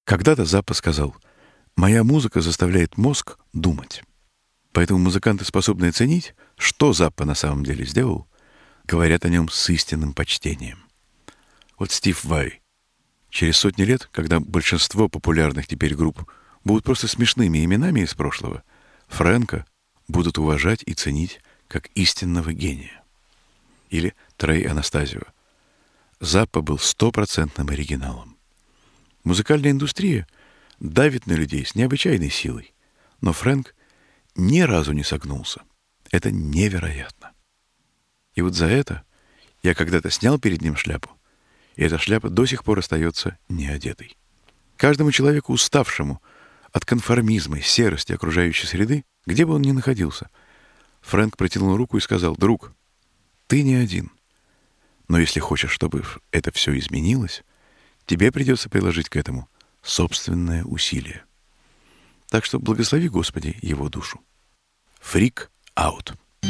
Когда-то Заппа сказал: «Моя музыка заставляет мозг думать». Поэтому музыканты, способные оценить, что Заппа на самом деле сделал, говорят о нем с истинным почтением. Вот Стив Vai. Через сотни лет, когда большинство популярных теперь групп будут просто смешными именами из прошлого, Фрэнка будут уважать и ценить как истинного гения. Или Трей Анастазио. Заппа был 100% оригиналом. Музыкальная индустрия давит на людей с необычайной силой, но Фрэнк ни разу не согнулся. Это невероятно. И вот за это я когда-то снял перед ним шляпу, и эта шляпа до сих пор остается неодетой. Каждому человеку, уставшему от конформизма и серости окружающей среды, где бы он ни находился, Фрэнк протянул руку и сказал: «Друг, ты не один. Но если хочешь, чтобы это все изменилось, тебе придется приложить к этому собственное усилие. Так что благослови, Господи, его душу». Freak out.